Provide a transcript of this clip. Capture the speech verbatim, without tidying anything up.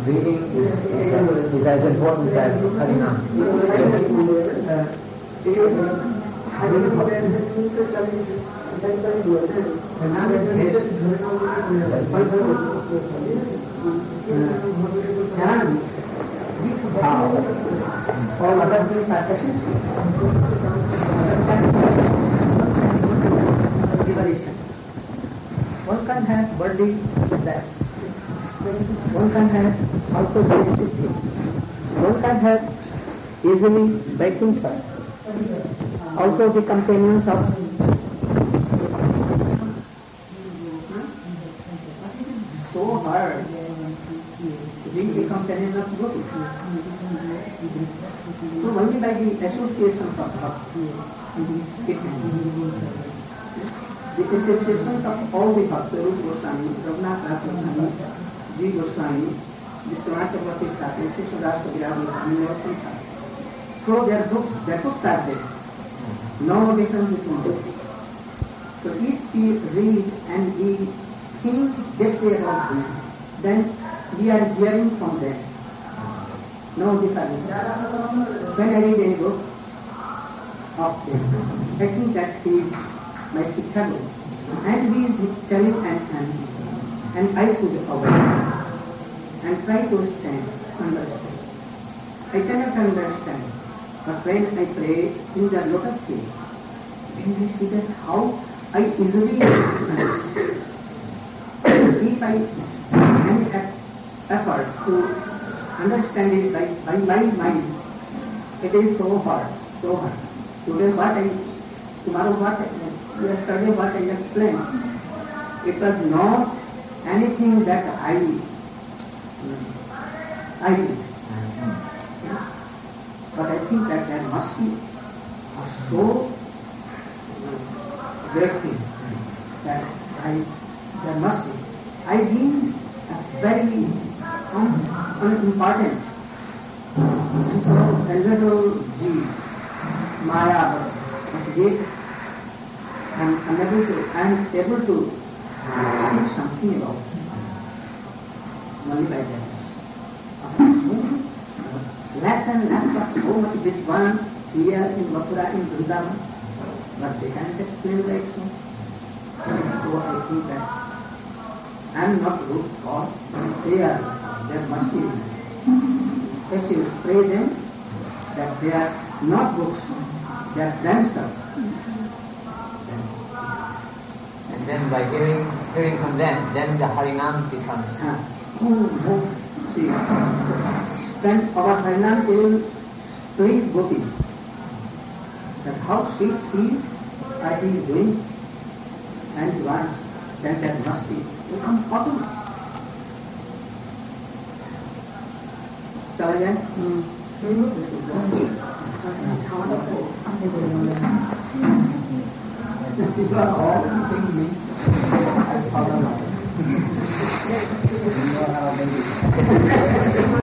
reading is, is, is as important as Harinam. All other things are questions. One can have worldly desires. One can have also basic things. One can have easily breaking choice. Also the companions of so hard to be the companion of yogis. So only by the associations of bhakti, it can be. The associations of all the bhakti, Rupa Goswami, Raghunath Goswami, Ji Goswami, Vishwanath Chakravarti Thakur, Krishnadas Kaviraj Goswami, Navasam Thakur. So their books, their books are there. No difference between them. So if we read and we think this way about them, then we are hearing from them. No difference. When I read any book of them, I think that he is my Shiksha Guru, and he is telling and, and, and I should obey and try to stand, understand. I cannot understand, but when I pray in the lotus state, when I see that how I easily understand. If I make an effort to understand it by, by my mind, it is so hard, so hard. Today what I, tomorrow what I, yesterday what I explained, it was not anything that I, I did. Yeah. But I think that their mercy are so great thing that I, their mercy, I deem a very un, unimportant. And so a little G, Maya, but yet I am unable to, I am able to speak something about it. Only by that. Less and less, so much Vidwan here in Mathura, in Vrindavan, but they can't explain like so. So I think that I am not good cause, they are, their mercy. Especially pray them that they are not books, they are themselves. And then by hearing hearing from them, then the Harinam becomes. Ah. Oh, oh, see. Then our Harinam will praise Gopi. That how sweet she is, I is doing, and wants, then that must be become possible. Shall I then? Hmm. You are all thinking me as part of life.